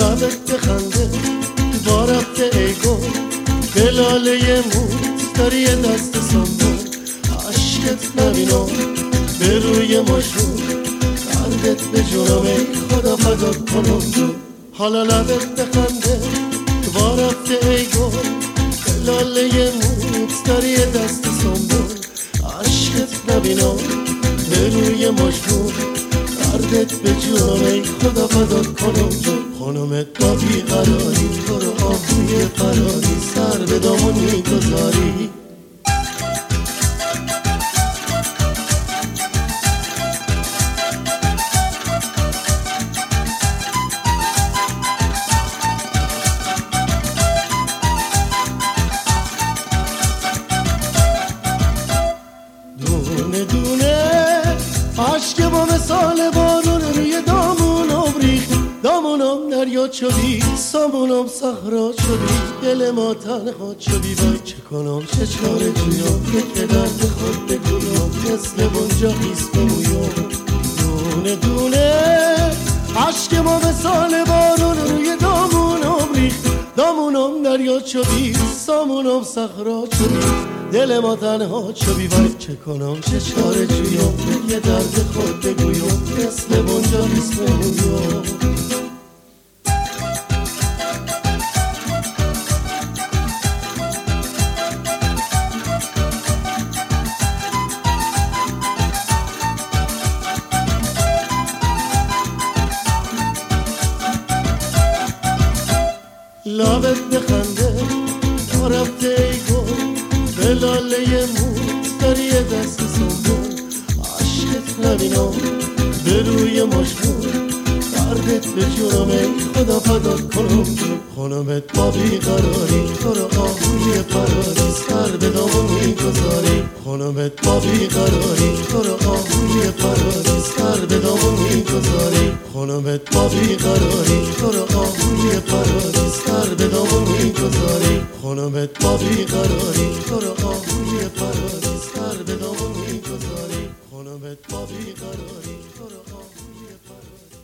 لبت بخنده با رفته ای گل به لاله موت داری یه دست سنبول عشقت نبینم به روی مشروب قلبت به جونم ای خدا فدا کنم جون حالا لبت بخنده با رفته ای گل به لاله موت داری یه دست سنبول عشقت نبینم به روی مشروب قلبت به جونم ای خدا فدا کنم جون خانمت با بیقراری تو رو آهوی فراری سر به دامون میگذاری دونه دونه عشق با مثال بارون روی دامونم ریخت دامونم دریا شدی سامونم صحرا شدی دل ما تنها شدی وای چه کنم چه چاره جویم که درد خود بگویم مثل بنجا خیس بمویم دونه دونه عشق ما مثال بارون روی دامونم ریخت دامونم دریا شدی سامونم صحرا شدی دل ما تنها شدی وای چه کنم چه چاره جویم یه درد خود بگویم مثل بنجا خیس بمویم لبت بخنده تا رفته ای گل به لاله موت داری یه دست سنبول عشقت نبینم به روی مشغول دردت به جونم ای خدا فدا کنم خانمت با بیقراری تو رو آهوی فراری سر به دامون میگذاری خانمت با بیقراری تو رو آهوی فراری سر به دامون میگذاری خانمت با بیقراری تو رو آهوی فراری سر به دامون میگذاری خانمت با بیقراری تو رو آهوی فراری سر به دامون میگذاری خانمت با بیقراری تو رو آهوی فراری